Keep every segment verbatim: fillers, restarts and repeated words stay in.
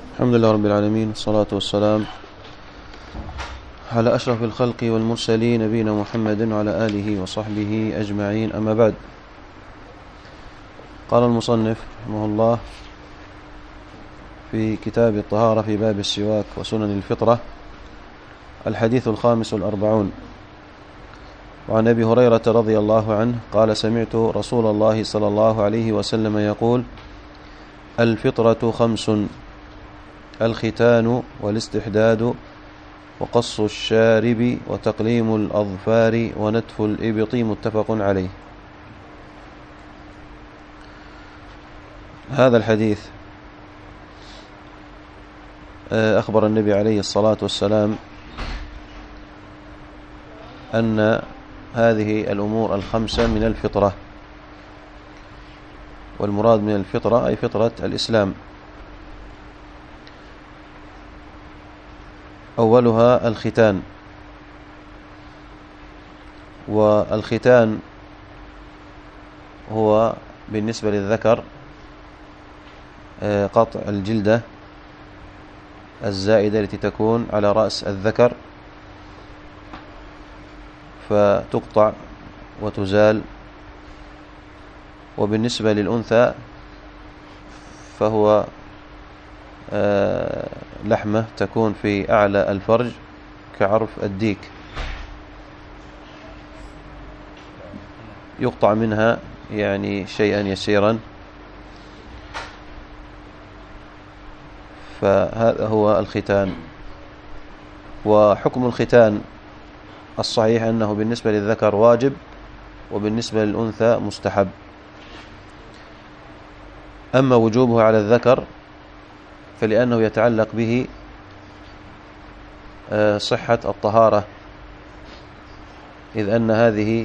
الحمد لله رب العالمين، والصلاة والسلام على أشرف الخلق والمرسلين نبينا محمد وعلى آله وصحبه أجمعين، أما بعد. قال المصنف رحمه الله في كتاب الطهارة في باب السواك وسنن الفطرة: الحديث الخامس والأربعون. وعن أبي هريرة رضي الله عنه قال: سمعت رسول الله صلى الله عليه وسلم يقول: الفطرة خمس: الختان والاستحداد وقص الشارب وتقليم الأظفار ونتف الإبط. متفق عليه. هذا الحديث أخبر النبي عليه الصلاة والسلام أن هذه الأمور الخمسة من الفطرة، والمراد من الفطرة أي فطرة الإسلام. أولها الختان، والختان هو بالنسبة للذكر قطع الجلدة الزائدة التي تكون على رأس الذكر، فتقطع وتزال. وبالنسبة للأنثى فهو لحمة تكون في أعلى الفرج كعرف الديك، يقطع منها يعني شيئا يسيرا. فهذا هو الختان. وحكم الختان الصحيح أنه بالنسبة للذكر واجب، وبالنسبة للأنثى مستحب. أما وجوبه على الذكر فلأنه يتعلق به صحة الطهارة، إذ أن هذه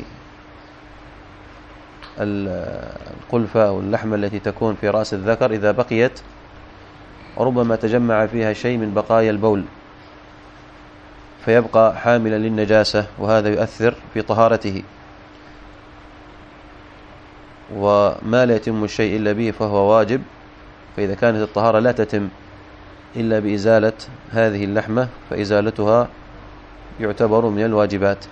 القلفة أو اللحمة التي تكون في رأس الذكر إذا بقيت ربما تجمع فيها شيء من بقايا البول فيبقى حاملا للنجاسة، وهذا يؤثر في طهارته. وما لا يتم الشيء إلا به فهو واجب، فإذا كانت الطهارة لا تتم إلا بإزالة هذه اللحمة فإزالتها يعتبر من الواجبات.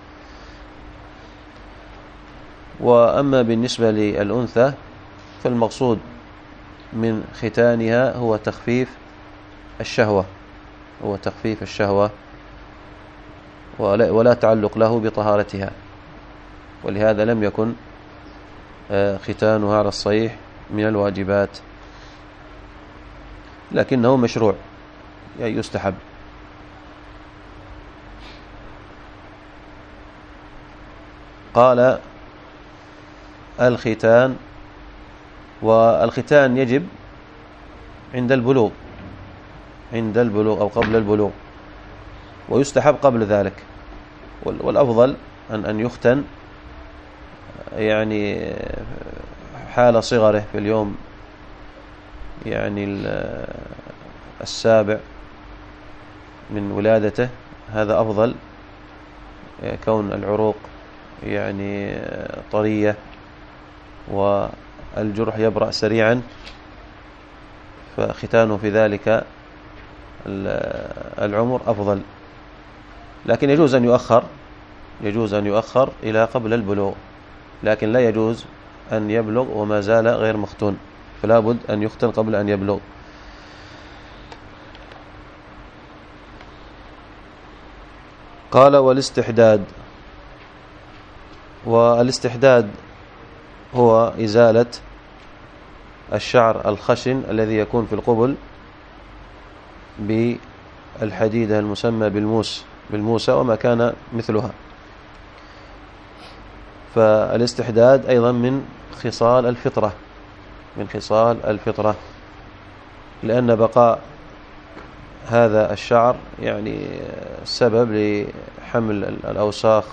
وأما بالنسبة للأنثى فالمقصود من ختانها هو تخفيف الشهوة هو تخفيف الشهوة ولا, ولا تعلق له بطهارتها، ولهذا لم يكن ختانها على الصحيح من الواجبات، لكنه مشروع يعني يستحب. قال: الختان، والختان يجب عند البلوغ عند البلوغ أو قبل البلوغ، ويستحب قبل ذلك. والأفضل أن أن يختن يعني حال صغره في اليوم يعني السابع من ولادته، هذا أفضل، كون العروق يعني طرية والجرح يبرأ سريعا، فختانه في ذلك العمر أفضل. لكن يجوز أن يؤخر يجوز أن يؤخر إلى قبل البلوغ، لكن لا يجوز أن يبلغ وما زال غير مختون، فلا بد أن يختن قبل أن يبلغ. قال: والاستحداد، والاستحداد هو إزالة الشعر الخشن الذي يكون في القبل بالحديدة المسمى بالموس بالموسى وما كان مثلها. فالاستحداد أيضا من خصال الفطرة من خصال الفطرة لأن بقاء هذا الشعر يعني سبب لحمل الأوساخ،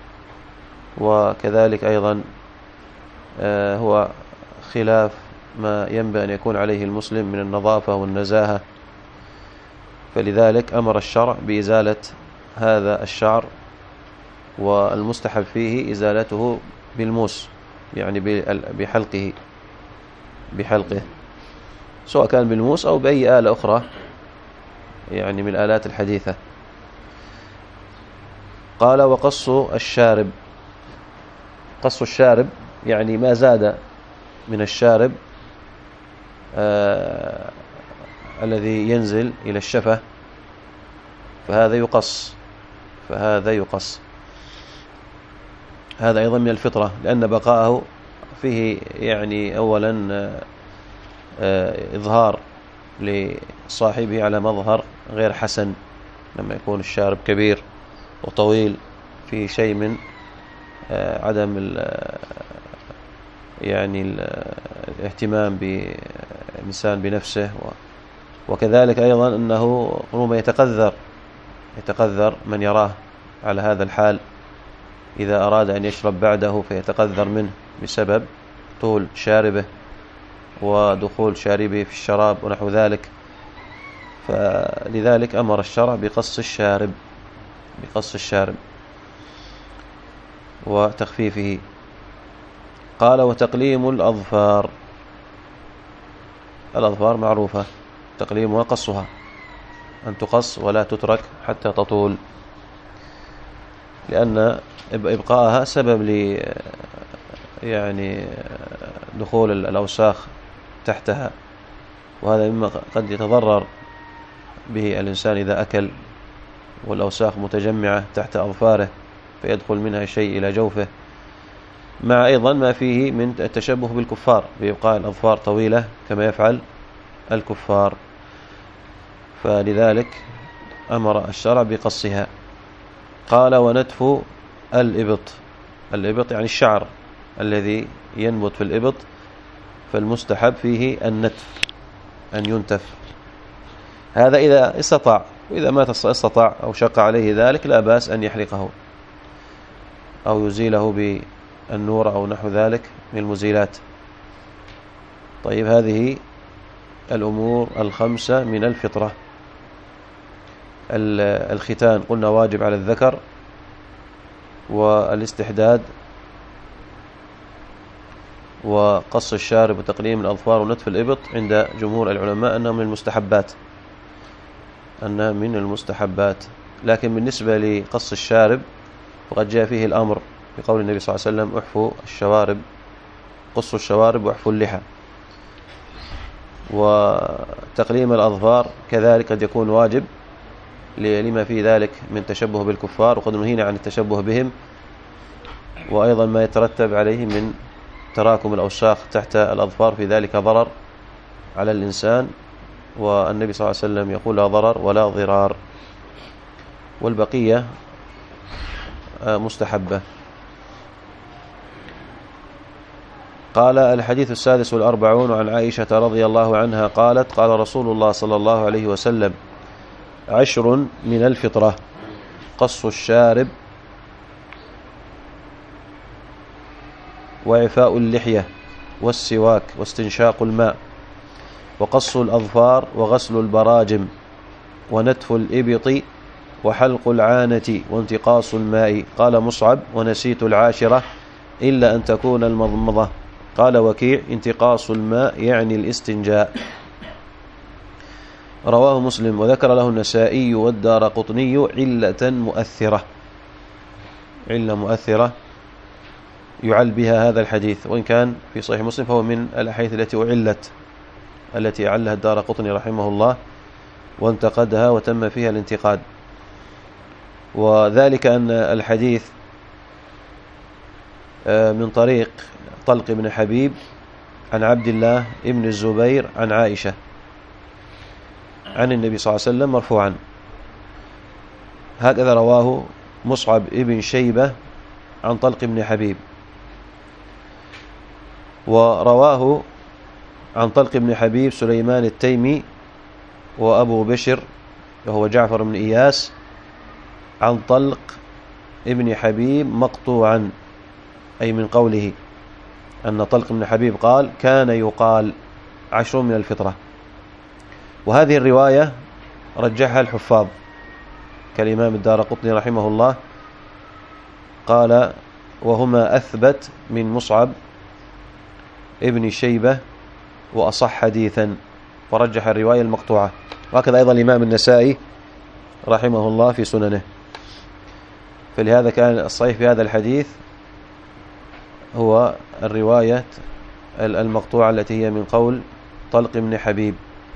وكذلك أيضا هو خلاف ما ينبغي أن يكون عليه المسلم من النظافة والنزاهة، فلذلك أمر الشرع بإزالة هذا الشعر، والمستحب فيه إزالته بالموس يعني بحلقه بحلقه سواء كان بالموس أو بأي آلة أخرى يعني من الآلات الحديثة. قال وقص الشارب، قص الشارب يعني ما زاد من الشارب آه الذي ينزل إلى الشفة فهذا يقص، فهذا يقص. هذا أيضا من الفطرة، لأن بقاءه فيه يعني أولا آه إظهار لصاحبه على مظهر غير حسن، لما يكون الشارب كبير وطويل في شيء من آه عدم ال يعني ال الاهتمام بالإنسان بنفسه، وكذلك أيضا أنه ربما يتقذر يتقذر من يراه على هذا الحال إذا أراد أن يشرب بعده فيتقذر منه بسبب طول شاربه ودخول شاربه في الشراب ونحو ذلك. فلذلك أمر الشرع بقص الشارب، بقص الشارب وتخفيفه. قال وتقليم الأظفار، الأظفار معروفة تقليمها قصها، أن تقص ولا تترك حتى تطول، لأن إبقاءها سبب ل يعني دخول الأوساخ تحتها، وهذا مما قد يتضرر به الإنسان إذا أكل والأوساخ متجمعة تحت أظفاره فيدخل منها شيء إلى جوفه، مع أيضا ما فيه من التشبه بالكفار بإبقاء الأظفار طويلة كما يفعل الكفار، فلذلك أمر الشرع بقصها. قال ونتف الإبط، الإبط يعني الشعر الذي ينبت في الإبط، فالمستحب فيه النتف، أن ينتف. هذا إذا استطاع، وإذا ما استطاع أو شق عليه ذلك لا بأس أن يحرقه أو يزيله بالنور أو نحو ذلك من المزيلات. طيب هذه الأمور الخمسة من الفطرة. الختان قلنا واجب على الذكر، والاستحداد وقص الشارب وتقليم الأظفار ونتف الإبط عند جمهور العلماء أنها من المستحبات، أنها من المستحبات. لكن بالنسبة لقص الشارب فقد جاء فيه الأمر في قول النبي صلى الله عليه وسلم احفوا الشوارب، قصوا الشوارب واحفوا اللحى. وتقليم الأظفار كذلك قد يكون واجب لما في ذلك من تشبه بالكفار، وقد نهينا عن التشبه بهم، وأيضا ما يترتب عليه من تراكم الأوساخ تحت الأظفار، في ذلك ضرر على الإنسان، والنبي صلى الله عليه وسلم يقول لا ضرر ولا ضرار، والبقية مستحبة. قال الحديث السادس والأربعون عن عائشة رضي الله عنها قالت قال رسول الله صلى الله عليه وسلم عشر من الفطرة: قص الشارب، وإعفاء اللحية، والسواك، واستنشاق الماء، وقص الأظفار، وغسل البراجم، ونتف الإبط، وحلق العانة، وانتقاص الماء. قال مصعب ونسيت العاشرة إلا أن تكون المضمضة. قال وكيع انتقاص الماء يعني الاستنجاء. رواه مسلم، وذكر له النسائي والدارقطني علة مؤثرة، علة مؤثرة يعل بها هذا الحديث، وإن كان في صحيح مسلم فهو من الأحاديث التي أعلت، التي أعلها الدارقطني رحمه الله وانتقدها وتم فيها الانتقاد، وذلك أن الحديث من طريق طلق بن حبيب عن عبد الله ابن الزبير عن عائشة عن النبي صلى الله عليه وسلم مرفوعا، هكذا رواه مصعب ابن شيبة عن طلق بن حبيب، ورواه عن طلق بن حبيب سليمان التيمي وأبو بشر وهو جعفر بن إياس عن طلق ابن حبيب مقطوعا، أي من قوله أن طلق بن حبيب قال كان يقال عشر من الفطرة. وهذه الرواية رجحها الحفاظ كالإمام الدارقطني رحمه الله، قال وهما أثبت من مصعب ابن شيبة وأصح حديثا، ورجح الرواية المقطوعة. وهكذا أيضا الإمام النسائي رحمه الله في سننه. فلهذا كان الصحيح في هذا الحديث هو الرواية المقطوعة التي هي من قول طلق بن حبيب.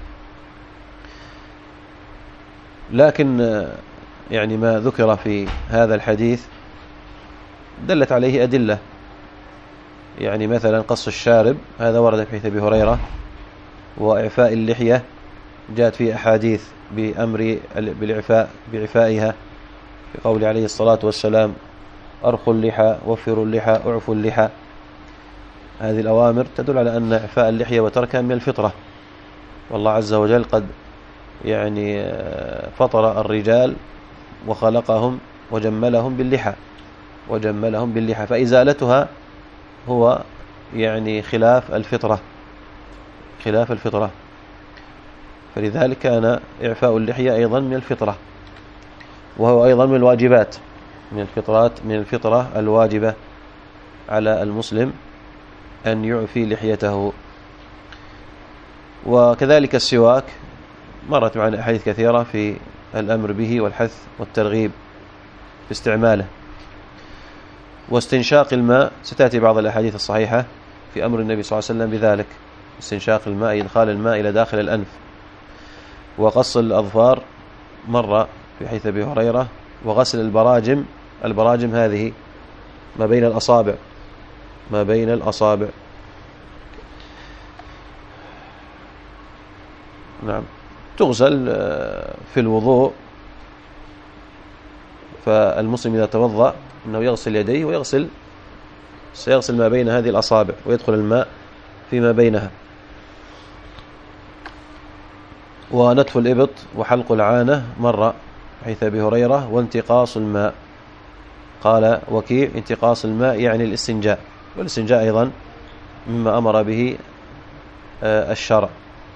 لكن يعني ما ذكر في هذا الحديث دلت عليه أدلة، يعني مثلا قص الشارب هذا ورد في حديث أبي هريرة، وإعفاء اللحية جاءت في أحاديث بأمر بالإعفاء بعفائها في قول عليه الصلاة والسلام أرخوا اللحى وفروا اللحى أعفوا اللحى. هذه الأوامر تدل على أن إعفاء اللحية وتركها من الفطرة، والله عز وجل قد يعني فطر الرجال وخلقهم وجملهم باللحى وجملهم باللحى فإزالتها هو يعني خلاف الفطرة خلاف الفطرة فلذلك كان إعفاء اللحية أيضا من الفطرة، وهو أيضا من الواجبات من الفطرات من الفطرة الواجبة على المسلم أن يعفي لحيته. وكذلك السواك مرت معنا أحاديث كثيرة في الأمر به والحث والترغيب في استعماله. واستنشاق الماء ستأتي بعض الأحاديث الصحيحة في أمر النبي صلى الله عليه وسلم بذلك، استنشاق الماء إدخال الماء إلى داخل الأنف. وقص الأظفار مرة في حديث أبي هريرة. وغسل البراجم البراجم هذه ما بين الأصابع ما بين الأصابع نعم تغسل في الوضوء. فالمسلم إذا توضأ أنه يغسل يديه ويغسل سيغسل ما بين هذه الأصابع ويدخل الماء فيما بينها. ونتف الإبط وحلق العانة مرة حيث أبي هريرة. وانتقاص الماء قال وكيع انتقاص الماء يعني الاستنجاء، والاستنجاء أيضا مما أمر به الشرع.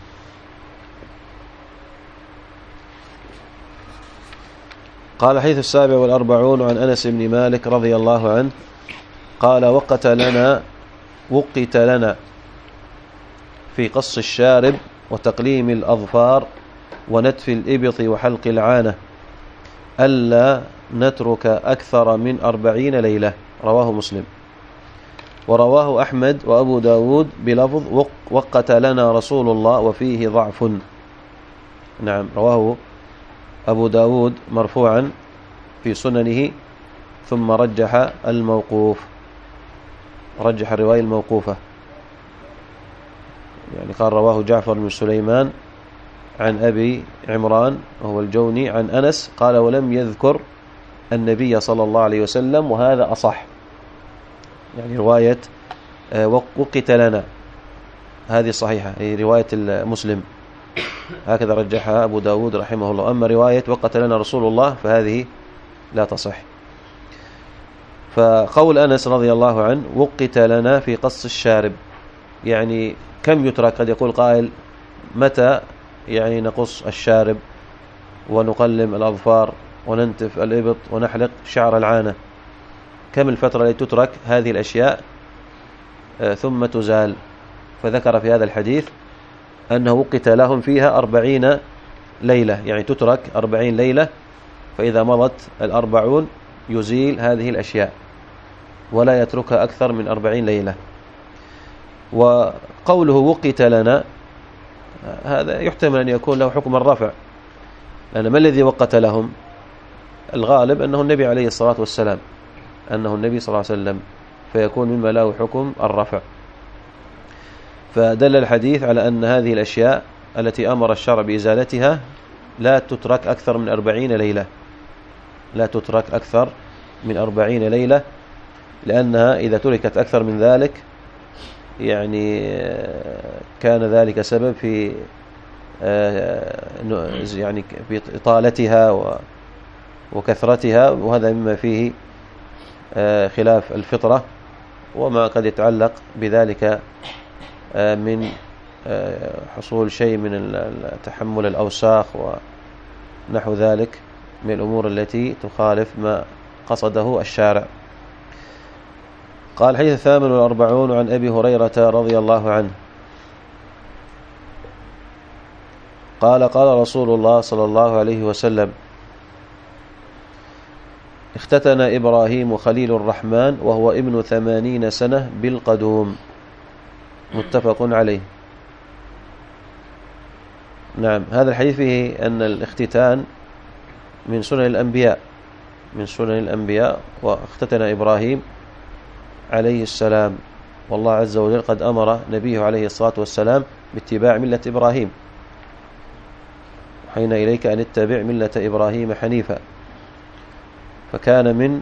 قال الحديث السابع والأربعون عن أنس بن مالك رضي الله عنه قال وقت لنا وقت لنا في قص الشارب وتقليم الأظفار ونتف الإبط وحلق العانة ألا نترك أكثر من أربعين ليلة. رواه مسلم. ورواه أحمد وأبو داود بلفظ وقت لنا رسول الله وفيه ضعف. نعم رواه أبو داود مرفوعا في سننه ثم رجح الموقوف رجح الرواية الموقوفة، يعني قال رواه جعفر بن سليمان عن أبي عمران وهو الجوني عن أنس قال ولم يذكر النبي صلى الله عليه وسلم، وهذا أصح. يعني رواية وقت لنا هذه صحيحة، هي رواية المسلم هكذا رجحها أبو داود رحمه الله. أما رواية وقت لنا رسول الله فهذه لا تصح. فقول أنس رضي الله عنه وقت لنا في قص الشارب، يعني كم يترك؟ قد يقول قائل متى يعني نقص الشارب ونقلم الأظفار وننتف الإبط ونحلق شعر العانة؟ كم الفترة التي تترك هذه الأشياء ثم تزال؟ فذكر في هذا الحديث أنه وقت لهم فيها أربعين ليلة، يعني تترك أربعين ليلة، فإذا مضت الأربعون يزيل هذه الأشياء ولا يتركها أكثر من أربعين ليلة. وقوله وقت لنا هذا يحتمل أن يكون له حكم الرفع، لأن ما الذي وقت لهم؟ الغالب أنه النبي عليه الصلاة والسلام أنه النبي صلى الله عليه وسلم، فيكون مما له حكم الرفع. فدل الحديث على أن هذه الأشياء التي أمر الشرع بإزالتها لا تترك أكثر من أربعين ليلة لا تترك أكثر من أربعين ليلة، لأنها إذا تركت أكثر من ذلك يعني كان ذلك سبب في يعني في إطالتها وكثرتها، وهذا مما فيه خلاف الفطرة وما قد يتعلق بذلك من حصول شيء من تحمل الأوساخ ونحو ذلك من الأمور التي تخالف ما قصده الشارع. قال الحديث الثامن والأربعون عن أبي هريرة رضي الله عنه قال قال رسول الله صلى الله عليه وسلم: اختتن إبراهيم خليل الرحمن وهو ابن ثمانين سنة بالقدوم. متفق عليه. نعم، هذا الحديث فيه أن الاختتان من سنن الأنبياء من سنن الأنبياء واختتن إبراهيم عليه السلام، والله عز وجل قد أمر نبيه عليه الصلاة والسلام باتباع ملة إبراهيم: حين إليك أن اتبع ملة إبراهيم حنيفا. فكان من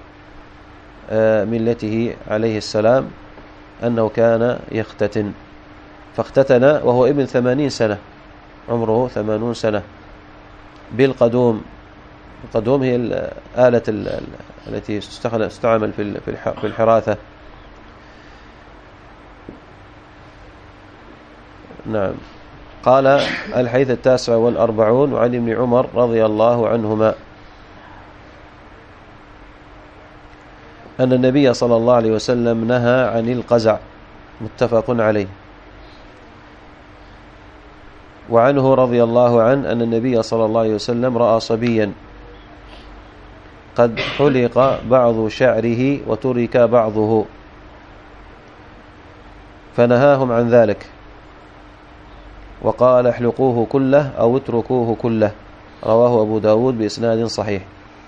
ملته عليه السلام أنه كان يختتن، فاختتن وهو ابن ثمانين سنة، عمره ثمانون سنة، بالقدوم. القدوم هي الآلة التي تستعمل في الحراثة. نعم. قال الحديث التاسع والأربعون وعن ابن عمر رضي الله عنهما أن النبي صلى الله عليه وسلم نهى عن القزع. متفق عليه. وعنه رضي الله عنه أن النبي صلى الله عليه وسلم رأى صبيا قد حلق بعض شعره وترك بعضه فنهاهم عن ذلك، وقال: احلقوه كله أو اتركوه كله. رواه أبو داود بإسناد صحيح.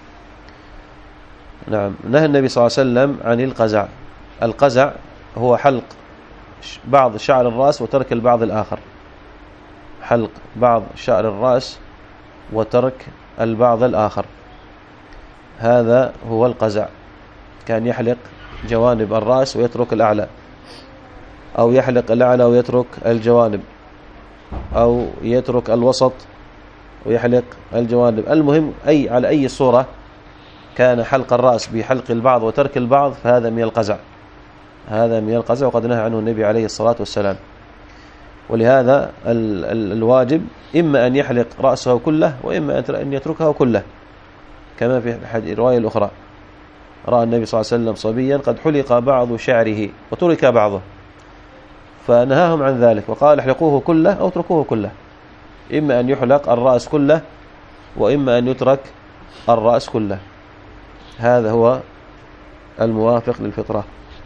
نعم. نهى النبي صلى الله عليه وسلم عن القزع. القزع هو حلق بعض شعر الرأس وترك البعض الآخر، حلق بعض شعر الرأس وترك البعض الآخر، هذا هو القزع. كان يحلق جوانب الرأس ويترك الأعلى، أو يحلق الأعلى ويترك الجوانب، أو يترك الوسط ويحلق الجوانب. المهم أي على أي صورة كان حلق الرأس بحلق البعض وترك البعض فهذا من القزع، هذا من القزع، وقد نهى عنه النبي عليه الصلاة والسلام. ولهذا الواجب إما أن يحلق رأسه كله وإما أن يتركه كله، كما في الرواية الأخرى: رأى النبي صلى الله عليه وسلم صبيا قد حلق بعض شعره وترك بعضه فنهاهم عن ذلك، وقال: احلقوه كله أو اتركوه كله، إما أن يحلق الرأس كله وإما أن يترك الرأس كله. هذا هو الموافق للفطرة،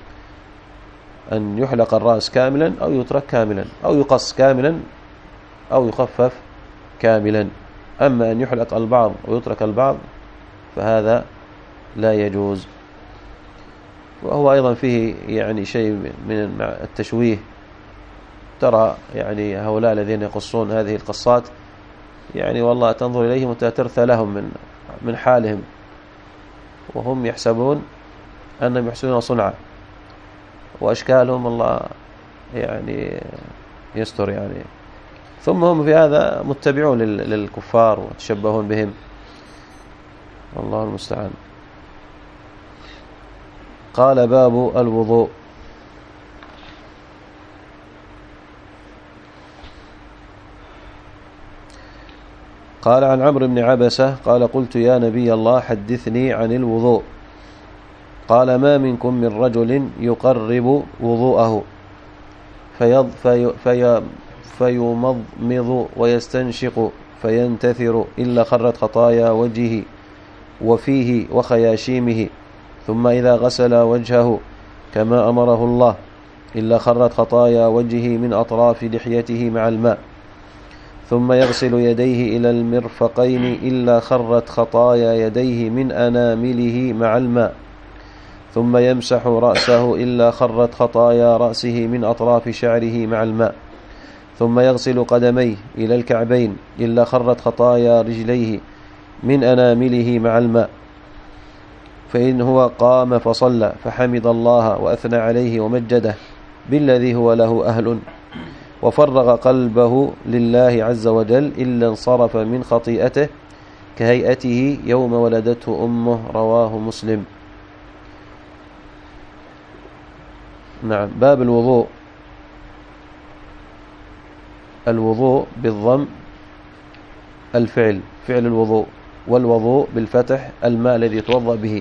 أن يحلق الرأس كاملا أو يترك كاملا، أو يقص كاملا أو يخفف كاملا. أما أن يحلق البعض ويترك البعض فهذا لا يجوز. وهو أيضا فيه يعني شيء من التشويه. ترى يعني هؤلاء الذين يقصون هذه القصات يعني والله تنظر إليهم وتترثى لهم من من حالهم، وهم يحسبون أنهم يحسنون صنعا، وأشكالهم الله يعني يستر يعني، ثم هم في هذا متبعون للكفار وتشبهون بهم، والله المستعان. قال: باب الوضوء. قال: عن عمرو بن عبسة قال: قلت يا نبي الله حدثني عن الوضوء. قال: ما منكم من رجل يقرب وضوءه فيض في في فيمضمض ويستنشق فينتثر إلا خرت خطايا وجهه وفيه وخياشيمه، ثم إذا غسل وجهه كما أمره الله إلا خرت خطايا وجهه من أطراف لحيته مع الماء، ثم يغسل يديه إلى المرفقين إلا خرت خطايا يديه من أنامله مع الماء، ثم يمسح رأسه إلا خرت خطايا رأسه من أطراف شعره مع الماء، ثم يغسل قدميه إلى الكعبين إلا خرت خطايا رجليه من أنامله مع الماء. فإن هو قام فصلى فحمد الله وأثنى عليه ومجده بالذي هو له أهل وفرغ قلبه لله عز وجل إلا انصرف من خطيئته كهيئته يوم ولدته أمه. رواه مسلم. نعم. باب الوضوء. الوضوء بالضم الفعل، فعل الوضوء، والوضوء بالفتح الماء الذي يتوضأ به.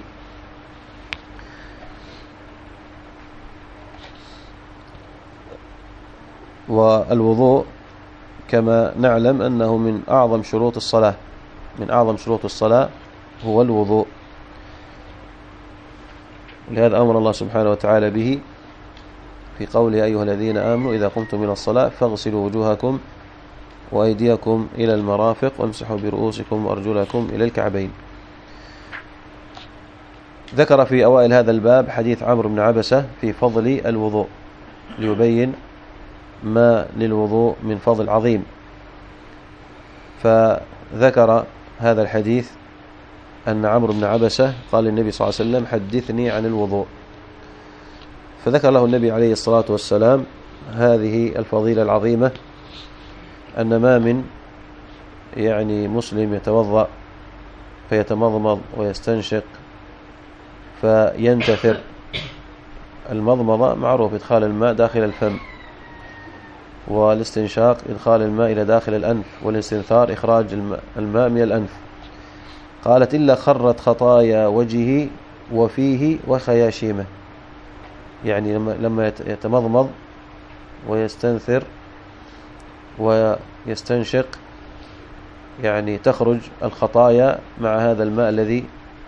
والوضوء كما نعلم أنه من أعظم شروط الصلاة من أعظم شروط الصلاة هو الوضوء. لهذا أمر الله سبحانه وتعالى به في قوله: أيها الذين آمنوا إذا قمتم من الصلاة فاغسلوا وجوهكم وأيديكم إلى المرافق وامسحوا برؤوسكم وأرجلكم إلى الكعبين. ذكر في أوائل هذا الباب حديث عمرو بن عبسة في فضل الوضوء ليبين ما للوضوء من فضل عظيم. فذكر هذا الحديث أن عمرو بن عبسة قال للنبي صلى الله عليه وسلم: حدثني عن الوضوء. فذكر له النبي عليه الصلاة والسلام هذه الفضيلة العظيمة، أن ما من يعني مسلم يتوضأ فيتمضمض ويستنشق فينتثر. المضمضة معروف إدخال الماء داخل الفم، والاستنشاق إدخال الماء إلى داخل الأنف، والاستنثار إخراج الماء من الأنف. قالت: إلا خرت خطايا وجهه وفيه وخياشيمه. يعني لما يتمضمض ويستنثر ويستنشق يعني تخرج الخطايا مع هذا الماء الذي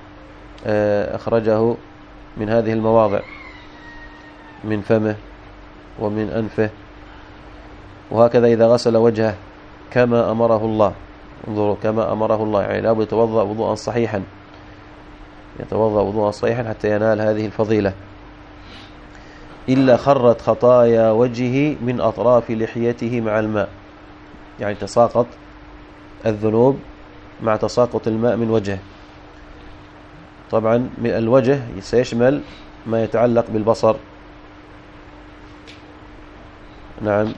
أخرجه من هذه المواضع من فمه ومن أنفه. وهكذا إذا غسل وجهه كما أمره الله، انظروا كما أمره الله، يعني لابد يتوضأ وضوءا صحيحا يتوضأ وضوءا صحيحا حتى ينال هذه الفضيلة. إلا خرت خطايا وجهه من أطراف لحيته مع الماء، يعني تساقط الذنوب مع تساقط الماء من وجهه. طبعا من الوجه سيشمل ما يتعلق بالبصر، نعم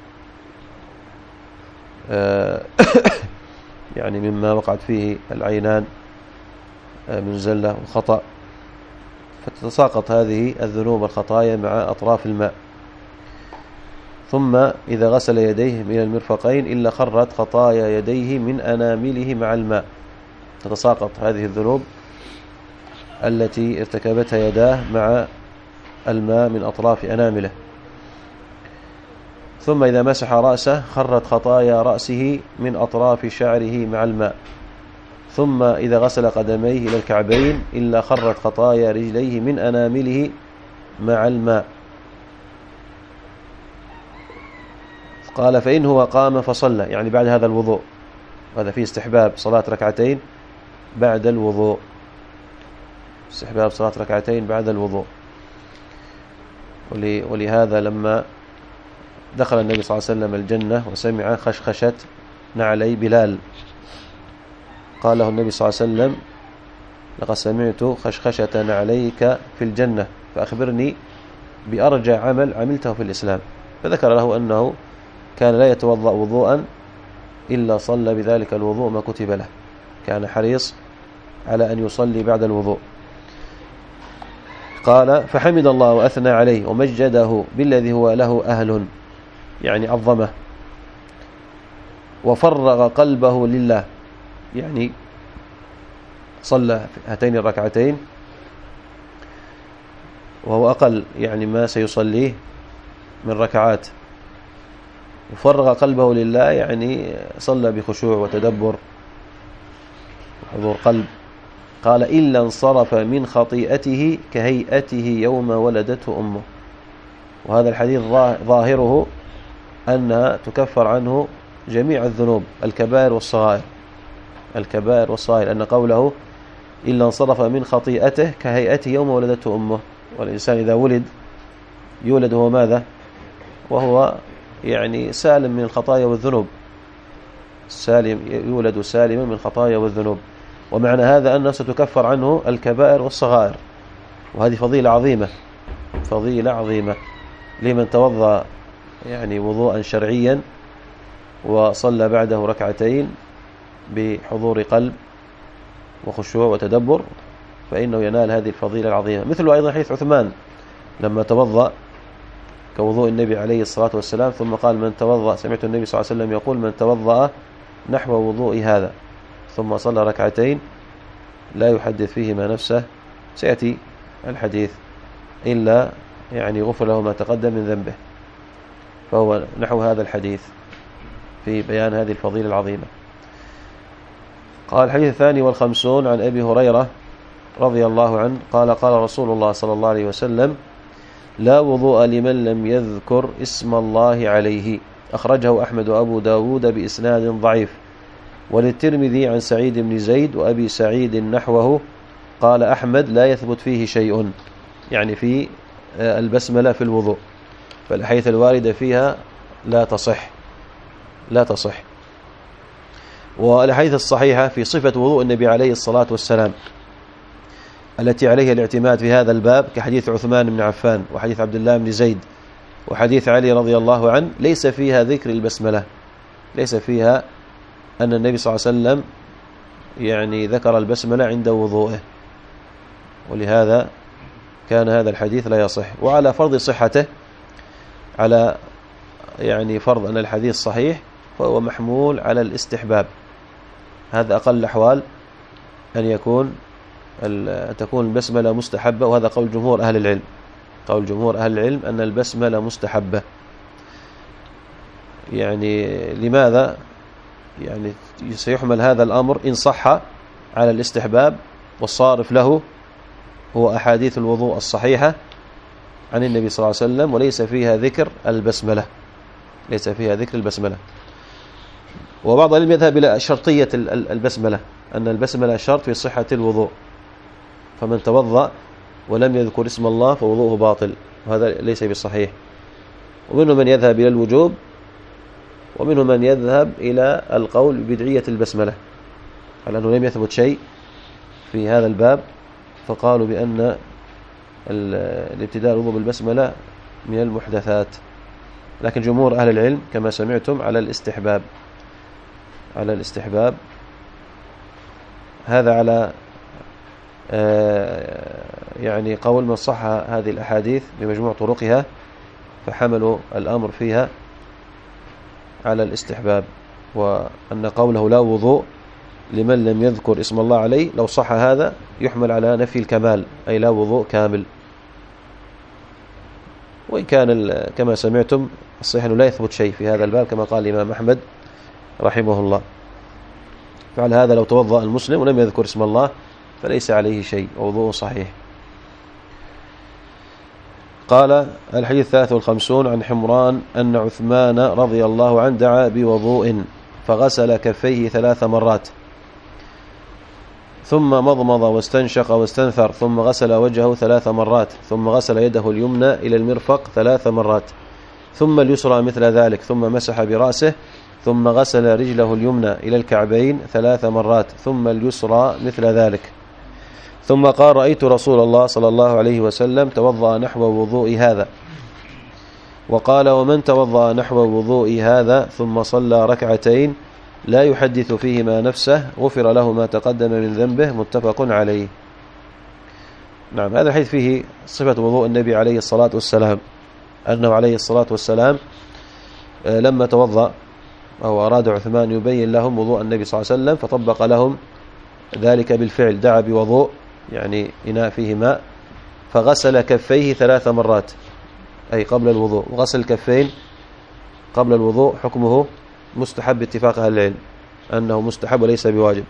يعني مما وقعت فيه العينان من زلة وخطأ، فتتساقط هذه الذنوب والخطايا مع أطراف الماء. ثم إذا غسل يديه من المرفقين إلا خرت خطايا يديه من أنامله مع الماء، تتساقط هذه الذنوب التي ارتكبتها يداه مع الماء من أطراف أنامله. ثم إذا مسح رأسه خرت خطايا رأسه من أطراف شعره مع الماء. ثم إذا غسل قدميه إلى الكعبين إلا خرت خطايا رجليه من أنامله مع الماء. قال: فإن هو قام فصلى، يعني بعد هذا الوضوء، هذا فيه استحباب صلاة ركعتين بعد الوضوء، استحباب صلاة ركعتين بعد الوضوء. ولهذا لما دخل النبي صلى الله عليه وسلم الجنة وسمع خشخشة نعلي بلال، قال له النبي صلى الله عليه وسلم: لقد سمعت خشخشة نعليك في الجنة فأخبرني بأرجى عمل عملته في الإسلام. فذكر له أنه كان لا يتوضأ وضوءا إلا صلى بذلك الوضوء ما كتب له، كان حريص على أن يصلي بعد الوضوء. قال: فحمد الله وأثنى عليه ومجده بالذي هو له أهل، يعني عظمه، وفرغ قلبه لله، يعني صلى هاتين الركعتين وهو أقل يعني ما سيصليه من ركعات، وفرغ قلبه لله يعني صلى بخشوع وتدبر وحضور قلب. قال: إلا انصرف من خطيئته كهيئته يوم ولدته أمه. وهذا الحديث ظاهره أنها تكفر عنه جميع الذنوب الكبائر والصغائر، الكبائر والصغائر، أن قوله إلا انصرف من خطيئته كهيئته يوم ولدته أمه. والإنسان إذا ولد يولد هو ماذا؟ وهو يعني سالم من الخطايا والذنوب، سالم يولد سالما من الخطايا والذنوب. ومعنى هذا أنه ستكفر عنه الكبائر والصغائر. وهذه فضيلة عظيمة، فضيلة عظيمة لمن توضأ يعني وضوءا شرعيا وصلى بعده ركعتين بحضور قلب وخشوع وتدبر، فإنه ينال هذه الفضيلة العظيمة. مثل أيضا حديث عثمان لما توضأ كوضوء النبي عليه الصلاة والسلام، ثم قال: من توضأ، سمعت النبي صلى الله عليه وسلم يقول: من توضأ نحو وضوء هذا ثم صلى ركعتين لا يحدث فيهما نفسه، سيأتي الحديث، إلا يعني غفر له ما تقدم من ذنبه، فهو نحو هذا الحديث. في بيان هذه الفضيلة العظيمة. قال الحديث الثاني والخمسون عن أبي هريرة رضي الله عنه قال قال رسول الله صلى الله عليه وسلم لا وضوء لمن لم يذكر اسم الله عليه. أخرجه أحمد وأبو داود بإسناد ضعيف، وللترمذي عن سعيد بن زيد وأبي سعيد نحوه. قال أحمد لا يثبت فيه شيء، يعني في البسملة في الوضوء، فالأحاديث الواردة فيها لا تصح لا تصح والأحاديث الصحيحة في صفة وضوء النبي عليه الصلاة والسلام التي عليها الاعتماد في هذا الباب كحديث عثمان بن عفان وحديث عبد الله بن زيد وحديث علي رضي الله عنه ليس فيها ذكر البسملة، ليس فيها أن النبي صلى الله عليه وسلم يعني ذكر البسملة عند وضوءه، ولهذا كان هذا الحديث لا يصح. وعلى فرض صحته، على يعني فرض أن الحديث صحيح، فهو محمول على الاستحباب. هذا أقل الأحوال أن يكون أن تكون البسملة مستحبة، وهذا قول جمهور أهل العلم قول جمهور أهل العلم أن البسملة مستحبة. يعني لماذا؟ يعني سيحمل هذا الأمر إن صح على الاستحباب، والصارف له هو أحاديث الوضوء الصحيحة عن النبي صلى الله عليه وسلم، وليس فيها ذكر البسملة ليس فيها ذكر البسملة. وبعض العلم يذهب إلى شرطية البسملة، أن البسملة شرط في صحة الوضوء، فمن توضأ ولم يذكر اسم الله فوضوءه باطل، وهذا ليس بصحيح. ومنهم من يذهب إلى الوجوب، ومنهم من يذهب إلى القول ببدعية البسملة، على أنه لم يثبت شيء في هذا الباب، فقالوا بأن الابتداء الوضوء بالبسملة من المحدثات. لكن جمهور أهل العلم كما سمعتم على الاستحباب على الاستحباب هذا على يعني قول من صح هذه الأحاديث بمجموع طرقها، فحملوا الأمر فيها على الاستحباب، وأن قوله لا وضوء لمن لم يذكر اسم الله عليه لو صح هذا يحمل على نفي الكمال، أي لا وضوء كامل. وإن كان كما سمعتم الصحيح أنه لا يثبت شيء في هذا الباب كما قال الإمام أحمد رحمه الله. فعلى هذا لو توضأ المسلم ولم يذكر اسم الله فليس عليه شيء، ووضوء صحيح. قال الحديث الثالث والخمسون عن حمران أن عثمان رضي الله عنه دعا بوضوء فغسل كفيه ثلاث مرات، ثم مضمض واستنشق واستنثر، ثم غسل وجهه ثلاث مرات، ثم غسل يده اليمنى إلى المرفق ثلاث مرات، ثم اليسرى مثل ذلك، ثم مسح برأسه، ثم غسل رجله اليمنى إلى الكعبين ثلاث مرات، ثم اليسرى مثل ذلك، ثم قال رأيت رسول الله صلى الله عليه وسلم توضأ نحو وضوء هذا. وقال ومن توضأ نحو وضوء هذا ثم صلى ركعتين لا يحدث فيهما نفسه غفر له ما تقدم من ذنبه، متفق عليه. نعم، هذا الحديث فيه صفة وضوء النبي عليه الصلاة والسلام، أنه عليه الصلاة والسلام لما توضأ أو أراد عثمان يبين لهم وضوء النبي صلى الله عليه وسلم فطبق لهم ذلك بالفعل، دعا بوضوء يعني إناء فيه ماء، فغسل كفيه ثلاث مرات أي قبل الوضوء. وغسل الكفين قبل الوضوء حكمه مستحب باتفاق أهل العلم أنه مستحب وليس بواجب،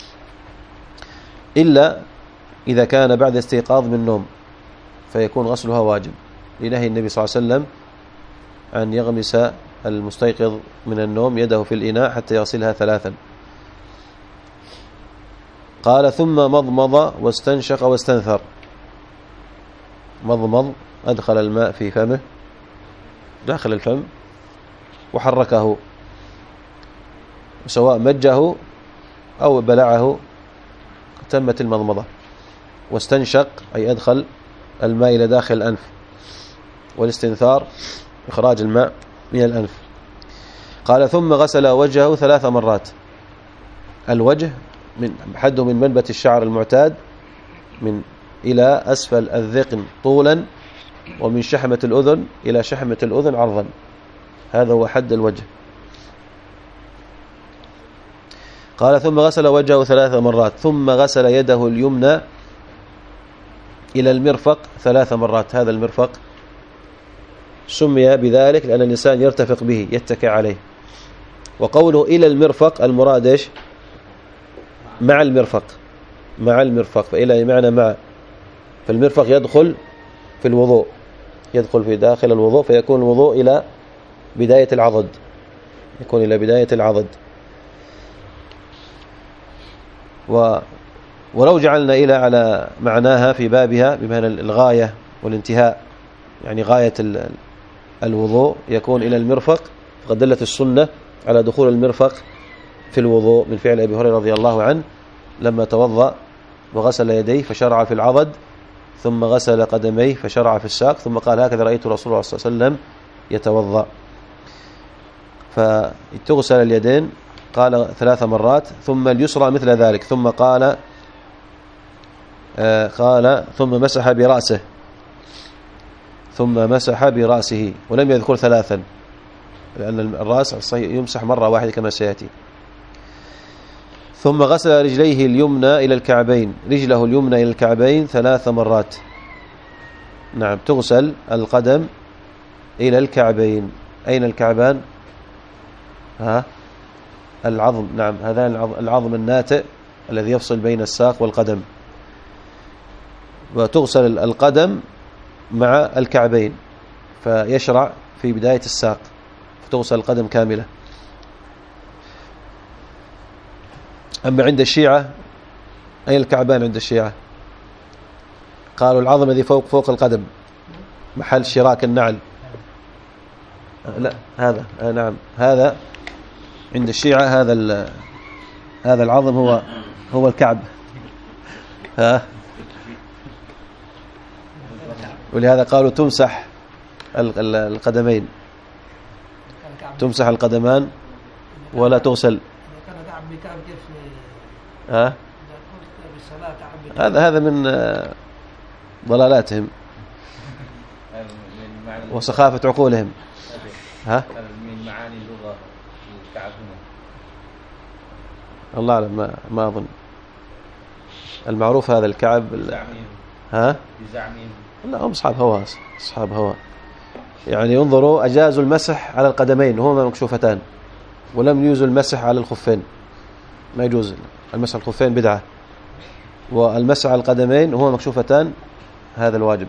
إلا إذا كان بعد استيقاظ من النوم فيكون غسلها واجب، لنهي النبي صلى الله عليه وسلم أن يغمس المستيقظ من النوم يده في الإناء حتى يغسلها ثلاثا. قال ثم مضمض واستنشق واستنثر. مضمض أدخل الماء في فمه داخل الفم وحركه، سواء مجه أو بلعه تمت المضمضة. واستنشق أي أدخل الماء إلى داخل الأنف، والاستنثار إخراج الماء من الأنف. قال ثم غسل وجهه ثلاث مرات. الوجه من حده من منبت الشعر المعتاد من إلى أسفل الذقن طولا، ومن شحمة الأذن إلى شحمة الأذن عرضا، هذا هو حد الوجه. قال ثم غسل وجهه ثلاث مرات، ثم غسل يده اليمنى إلى المرفق ثلاث مرات. هذا المرفق سمي بذلك لأن الإنسان يرتفق به يتكئ عليه، وقوله إلى المرفق المراد إيش؟ مع المرفق، مع المرفق، فإلى معنى مع، فالمرفق يدخل في الوضوء، يدخل في داخل الوضوء، فيكون الوضوء إلى بداية العضد، يكون إلى بداية العضد. و ولو جعلنا إلى على معناها في بابها بمعنى الغاية والانتهاء، يعني غاية الوضوء يكون إلى المرفق، فقد دلت السنة على دخول المرفق في الوضوء من فعل أبي هريرة رضي الله عنه لما توضأ وغسل يديه فشرع في العضد، ثم غسل قدميه فشرع في الساق، ثم قال هكذا رأيت رسول الله صلى الله عليه وسلم يتوضأ. فتغسل اليدين قال ثلاث مرات، ثم اليسرى مثل ذلك، ثم قال آه قال ثم مسح برأسه، ثم مسح برأسه، ولم يذكر ثلاثا لأن الرأس يمسح مرة واحدة كما سيأتي. ثم غسل رجليه اليمنى إلى الكعبين، رجله اليمنى إلى الكعبين ثلاث مرات. نعم، تغسل القدم إلى الكعبين. أين الكعبان؟ ها العظم، نعم، هذا العظم الناتئ الذي يفصل بين الساق والقدم، وتغسل القدم مع الكعبين، فيشرع في بداية الساق فتغسل القدم كاملة. أما عند الشيعة أي الكعبان عند الشيعة؟ قالوا العظم الذي فوق فوق القدم محل شراك النعل. لا هذا آه نعم، هذا عند الشيعة هذا هذا العظم هو هو الكعب. ها، ولهذا قالوا تمسح القدمين، تمسح القدمان ولا تغسل. ها، هذا هذا من ضلالاتهم وسخافة عقولهم. ها، من معاني اللغة الكعب هنا، الله أعلم، ما ما أظن. المعروف هذا الكعب. ها، بزعمهم. لا، هم أصحاب هوى، أصحاب هوى. يعني انظروا، أجازوا المسح على القدمين وهما مكشوفتان، ولم يجوز المسح على الخفين. ما يجوز المسح على الخفين، بدعة، والمسح على القدمين وهما مكشوفتان هذا الواجب.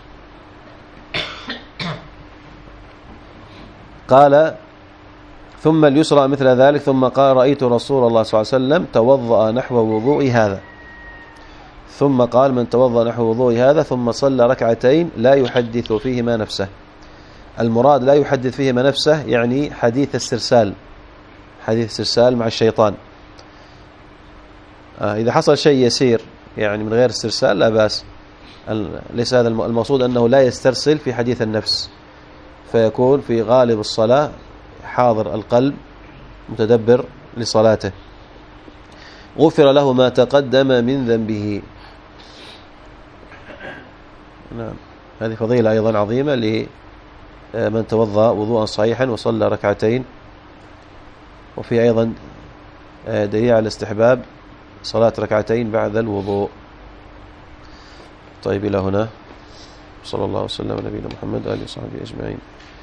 قال ثم اليسرى مثل ذلك، ثم قال رأيت رسول الله صلى الله عليه وسلم توضأ نحو وضوء هذا، ثم قال من توضأ نحو وضوء هذا ثم صلى ركعتين لا يحدث فيهما نفسه. المراد لا يحدث فيهما نفسه يعني حديث السرسال، حديث السرسال مع الشيطان. آه إذا حصل شيء يسير يعني من غير استرسال لا بأس، ليس هذا المقصود، أنه لا يسترسل في حديث النفس، فيكون في غالب الصلاة حاضر القلب متدبر لصلاته. غفر له ما تقدم من ذنبه. نعم، هذه فضيلة أيضا عظيمة لمن توضأ وضوءا صحيحا وصلى ركعتين. وفي أيضا دليل على استحباب صلاة ركعتين بعد الوضوء. طيب، إلى هنا، صلى الله وسلم على نبينا محمد وآله وصحبه أجمعين.